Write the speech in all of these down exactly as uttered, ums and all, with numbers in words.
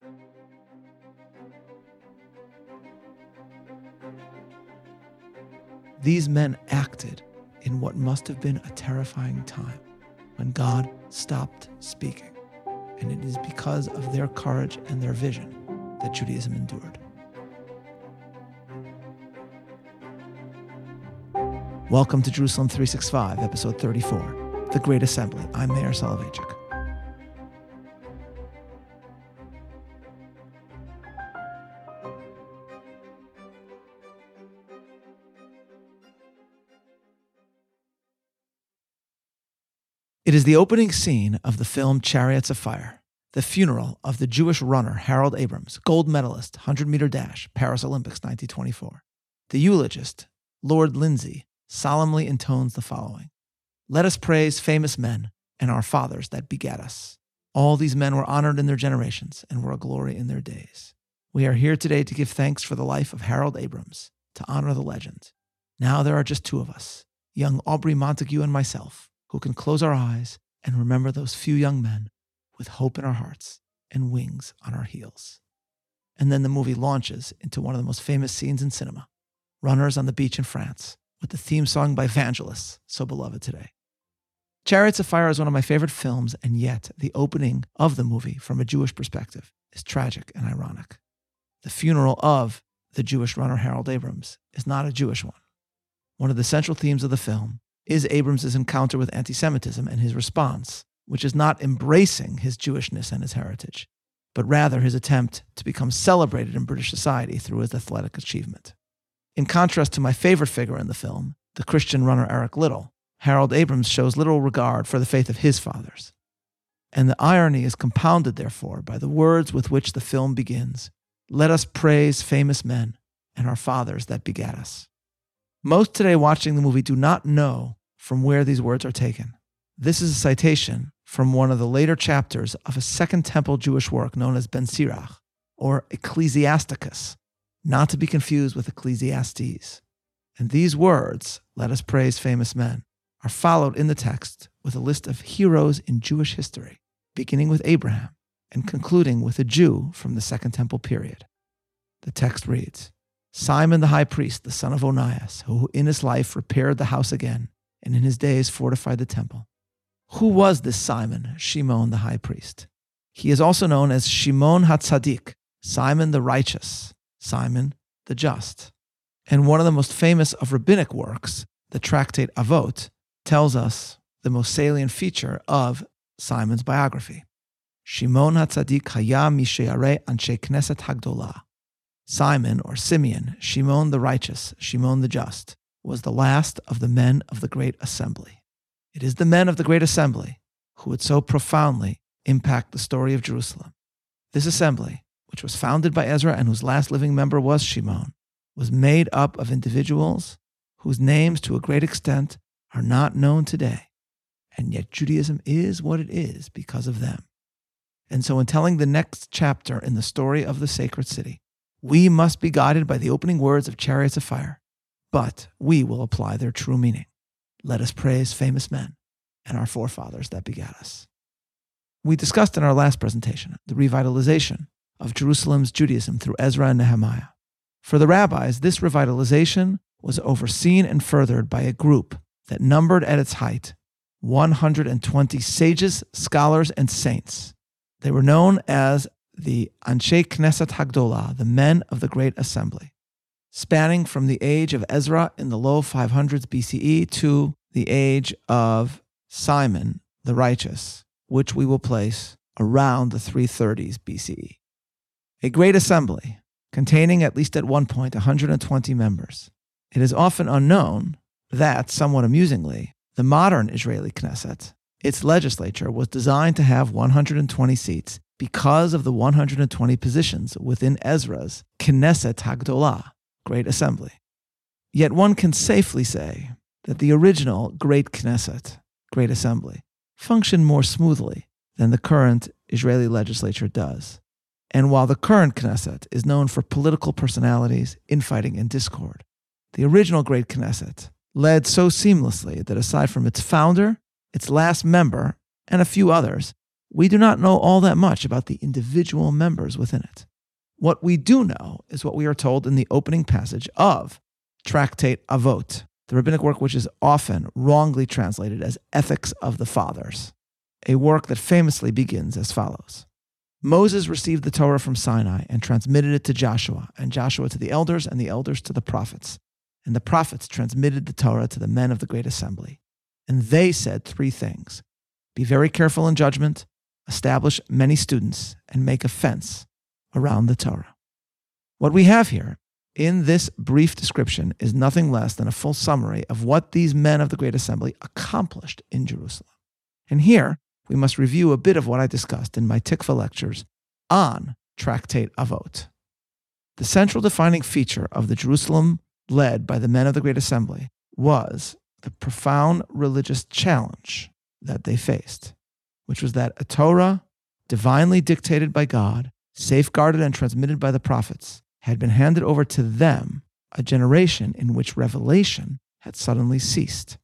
These men acted in what must have been a terrifying time when God stopped speaking, and it is because of their courage and their vision that Judaism endured. Welcome to Jerusalem three sixty-five, episode thirty-four, The Great Assembly. I'm Meir Soloveichik. It is the opening scene of the film Chariots of Fire, the funeral of the Jewish runner Harold Abrams, gold medalist, one hundred meter dash, Paris Olympics nineteen twenty-four. The eulogist, Lord Lindsay, solemnly intones the following: "Let us praise famous men and our fathers that begat us. All these men were honored in their generations and were a glory in their days. We are here today to give thanks for the life of Harold Abrams, to honor the legend. Now there are just two of us, young Aubrey Montague and myself, who can close our eyes and remember those few young men with hope in our hearts and wings on our heels." And then the movie launches into one of the most famous scenes in cinema, runners on the beach in France, with the theme song by Vangelis, so beloved today. Chariots of Fire is one of my favorite films, and yet the opening of the movie from a Jewish perspective is tragic and ironic. The funeral of the Jewish runner Harold Abrams is not a Jewish one. One of the central themes of the film is Abrams' encounter with anti-Semitism and his response, which is not embracing his Jewishness and his heritage, but rather his attempt to become celebrated in British society through his athletic achievement. In contrast to my favorite figure in the film, the Christian runner Eric Liddell, Harold Abrams shows little regard for the faith of his fathers. And the irony is compounded, therefore, by the words with which the film begins: "Let us praise famous men and our fathers that begat us." Most today watching the movie do not know from where these words are taken. This is a citation from one of the later chapters of a Second Temple Jewish work known as Ben Sirach, or Ecclesiasticus, not to be confused with Ecclesiastes. And these words, "Let us praise famous men," are followed in the text with a list of heroes in Jewish history, beginning with Abraham and concluding with a Jew from the Second Temple period. The text reads: "Simon the high priest, the son of Onias, who in his life repaired the house again, and in his days fortified the temple." Who was this Simon, Shimon the high priest? He is also known as Shimon HaTzadik, Simon the righteous, Simon the just. And one of the most famous of rabbinic works, the tractate Avot, tells us the most salient feature of Simon's biography. Shimon HaTzadik haya mishe'arei anshe Knesset Hagdolah. Simon, or Simeon, Shimon the righteous, Shimon the just, was the last of the men of the Great Assembly. It is the men of the Great Assembly who would so profoundly impact the story of Jerusalem. This assembly, which was founded by Ezra and whose last living member was Shimon, was made up of individuals whose names to a great extent are not known today, and yet Judaism is what it is because of them. And so in telling the next chapter in the story of the sacred city, we must be guided by the opening words of Chariots of Fire, but we will apply their true meaning. Let us praise famous men and our forefathers that begat us. We discussed in our last presentation the revitalization of Jerusalem's Judaism through Ezra and Nehemiah. For the rabbis, this revitalization was overseen and furthered by a group that numbered at its height one hundred twenty sages, scholars, and saints. They were known as the Anshe Knesset Hagdolah, the men of the Great Assembly, spanning from the age of Ezra in the low five hundreds B C E to the age of Simon the righteous, which we will place around the three thirties B C E. A great assembly containing at least at one point one hundred twenty members. It is often unknown that, somewhat amusingly, the modern Israeli Knesset, its legislature, was designed to have one hundred twenty seats because of the one hundred twenty positions within Ezra's Knesset Hagdolah, Great Assembly. Yet one can safely say that the original Great Knesset, Great Assembly, functioned more smoothly than the current Israeli legislature does. And while the current Knesset is known for political personalities, infighting, and discord, the original Great Knesset led so seamlessly that aside from its founder, its last member, and a few others, we do not know all that much about the individual members within it. What we do know is what we are told in the opening passage of Tractate Avot, the rabbinic work which is often wrongly translated as Ethics of the Fathers, a work that famously begins as follows. Moses received the Torah from Sinai and transmitted it to Joshua, and Joshua to the elders, and the elders to the prophets. And the prophets transmitted the Torah to the men of the great assembly. And they said three things: be very careful in judgment, establish many students, and make a fence around the Torah. What we have here in this brief description is nothing less than a full summary of what these men of the great assembly accomplished in Jerusalem. And here, we must review a bit of what I discussed in my Tikva lectures on Tractate Avot. The central defining feature of the Jerusalem led by the men of the Great Assembly was the profound religious challenge that they faced, which was that a Torah, divinely dictated by God, safeguarded and transmitted by the prophets, had been handed over to them, a generation in which revelation had suddenly ceased.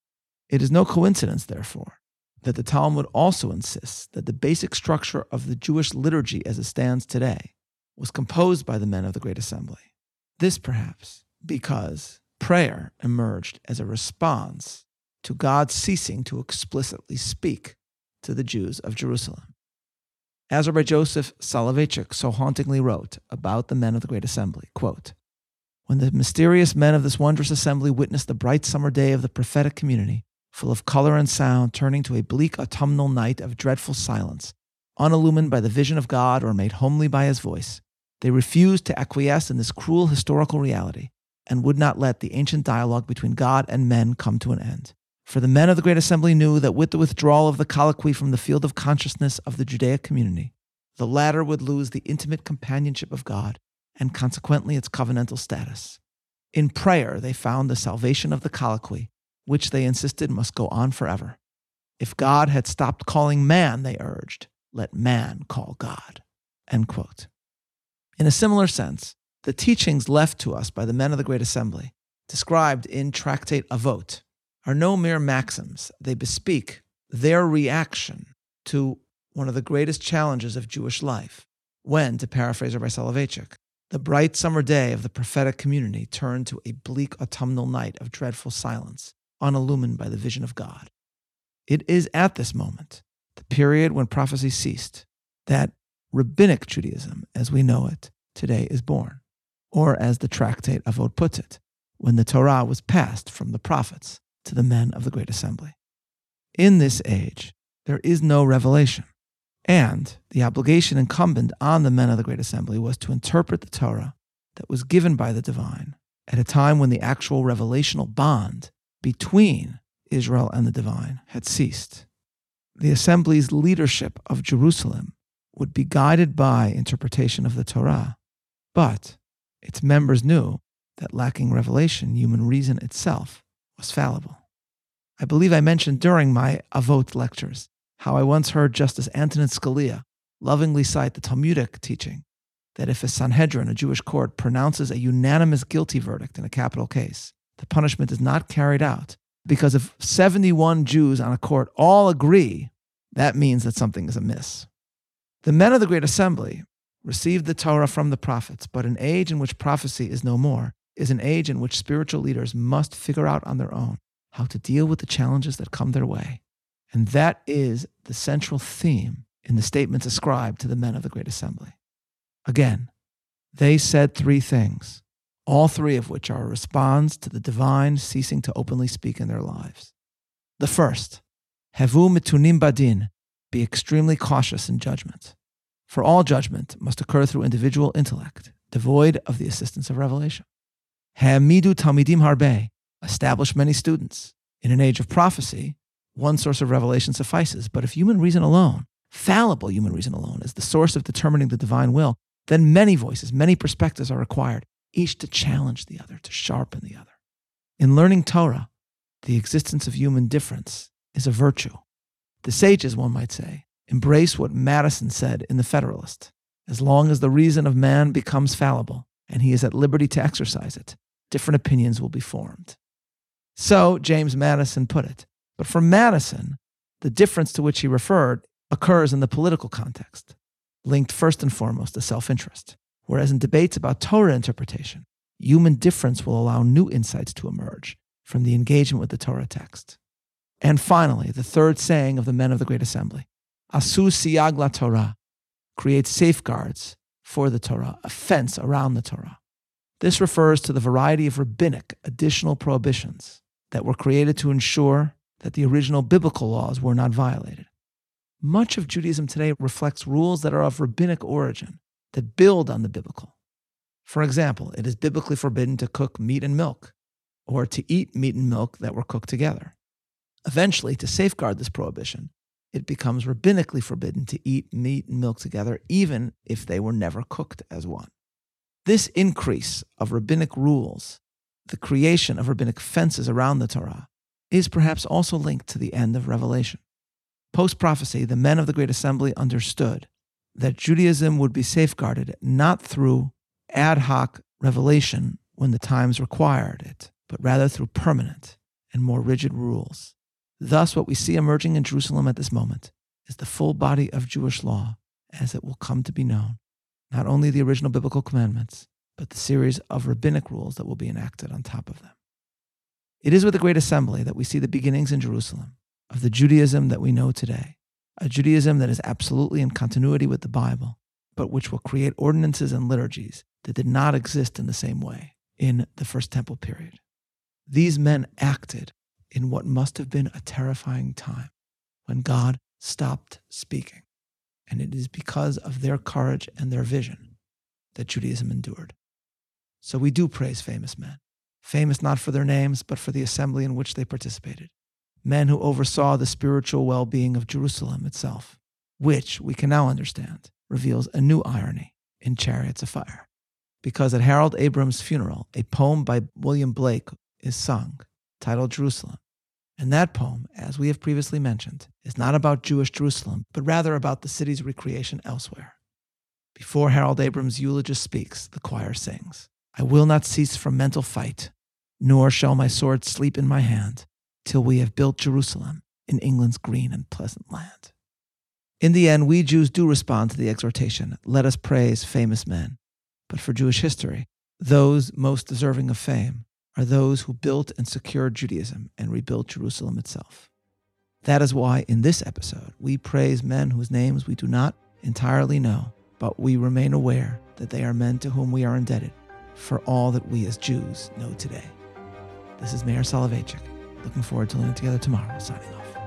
It is no coincidence, therefore, that the Talmud also insists that the basic structure of the Jewish liturgy as it stands today was composed by the men of the Great Assembly. This, perhaps, because prayer emerged as a response to God ceasing to explicitly speak to the Jews of Jerusalem. As Rabbi Joseph Soloveitchik so hauntingly wrote about the men of the Great Assembly, quote, when the mysterious men of this wondrous assembly witnessed the bright summer day of the prophetic community, full of color and sound, turning to a bleak autumnal night of dreadful silence, unillumined by the vision of God or made homely by his voice, they refused to acquiesce in this cruel historical reality and would not let the ancient dialogue between God and men come to an end. For the men of the Great Assembly knew that with the withdrawal of the colloquy from the field of consciousness of the Judaic community, the latter would lose the intimate companionship of God and consequently its covenantal status. In prayer, they found the salvation of the colloquy, which they insisted must go on forever. If God had stopped calling man, they urged, let man call God. End quote. In a similar sense, the teachings left to us by the men of the Great Assembly, described in Tractate Avot, are no mere maxims. They bespeak their reaction to one of the greatest challenges of Jewish life, when, to paraphrase Rabbi Soloveitchik, the bright summer day of the prophetic community turned to a bleak autumnal night of dreadful silence, unillumined by the vision of God. It is at this moment, the period when prophecy ceased, that rabbinic Judaism, as we know it today, is born, or as the Tractate Avot puts it, when the Torah was passed from the prophets to the men of the Great Assembly. In this age, there is no revelation, and the obligation incumbent on the men of the Great Assembly was to interpret the Torah that was given by the divine at a time when the actual revelational bond between Israel and the divine had ceased. The assembly's leadership of Jerusalem would be guided by interpretation of the Torah, but its members knew that lacking revelation, human reason itself was fallible. I believe I mentioned during my Avot lectures how I once heard Justice Antonin Scalia lovingly cite the Talmudic teaching that if a Sanhedrin, a Jewish court, pronounces a unanimous guilty verdict in a capital case, the punishment is not carried out, because if seventy-one Jews on a court all agree, that means that something is amiss. The men of the Great Assembly received the Torah from the prophets, but an age in which prophecy is no more is an age in which spiritual leaders must figure out on their own how to deal with the challenges that come their way. And that is the central theme in the statements ascribed to the men of the Great Assembly. Again, they said three things, all three of which are a response to the divine ceasing to openly speak in their lives. The first, Hevu mitunim badin, be extremely cautious in judgment. For all judgment must occur through individual intellect, devoid of the assistance of revelation. Ha'amidu talmidim harbe, establish many students. In an age of prophecy, one source of revelation suffices, but if human reason alone, fallible human reason alone, is the source of determining the divine will, then many voices, many perspectives are required, each to challenge the other, to sharpen the other. In learning Torah, the existence of human difference is a virtue. The sages, one might say, embrace what Madison said in The Federalist. As long as the reason of man becomes fallible, and he is at liberty to exercise it, different opinions will be formed. So James Madison put it. But for Madison, the difference to which he referred occurs in the political context, linked first and foremost to self-interest, whereas in debates about Torah interpretation, human difference will allow new insights to emerge from the engagement with the Torah text. And finally, the third saying of the men of the Great Assembly, Asu siyag la Torah, creates safeguards for the Torah, a fence around the Torah. This refers to the variety of rabbinic additional prohibitions that were created to ensure that the original biblical laws were not violated. Much of Judaism today reflects rules that are of rabbinic origin, that build on the biblical. For example, it is biblically forbidden to cook meat and milk, or to eat meat and milk that were cooked together. Eventually, to safeguard this prohibition, it becomes rabbinically forbidden to eat meat and milk together, even if they were never cooked as one. This increase of rabbinic rules, the creation of rabbinic fences around the Torah, is perhaps also linked to the end of Revelation. Post-prophecy, the men of the Great Assembly understood that Judaism would be safeguarded not through ad hoc revelation when the times required it, but rather through permanent and more rigid rules. Thus, what we see emerging in Jerusalem at this moment is the full body of Jewish law as it will come to be known, not only the original biblical commandments, but the series of rabbinic rules that will be enacted on top of them. It is with the Great Assembly that we see the beginnings in Jerusalem of the Judaism that we know today, a Judaism that is absolutely in continuity with the Bible, but which will create ordinances and liturgies that did not exist in the same way in the First Temple period. These men acted in what must have been a terrifying time when God stopped speaking, and it is because of their courage and their vision that Judaism endured. So we do praise famous men, famous not for their names, but for the assembly in which they participated, men who oversaw the spiritual well-being of Jerusalem itself, which we can now understand reveals a new irony in Chariots of Fire. Because at Harold Abrams' funeral, a poem by William Blake is sung, titled Jerusalem. And that poem, as we have previously mentioned, is not about Jewish Jerusalem, but rather about the city's recreation elsewhere. Before Harold Abrams' eulogist speaks, the choir sings, I will not cease from mental fight, nor shall my sword sleep in my hand, till we have built Jerusalem in England's green and pleasant land. In the end, we Jews do respond to the exhortation, let us praise famous men. But for Jewish history, those most deserving of fame are those who built and secured Judaism and rebuilt Jerusalem itself. That is why in this episode, we praise men whose names we do not entirely know, but we remain aware that they are men to whom we are indebted for all that we as Jews know today. This is Meir Soloveichik. Looking forward to learning together tomorrow. Signing off.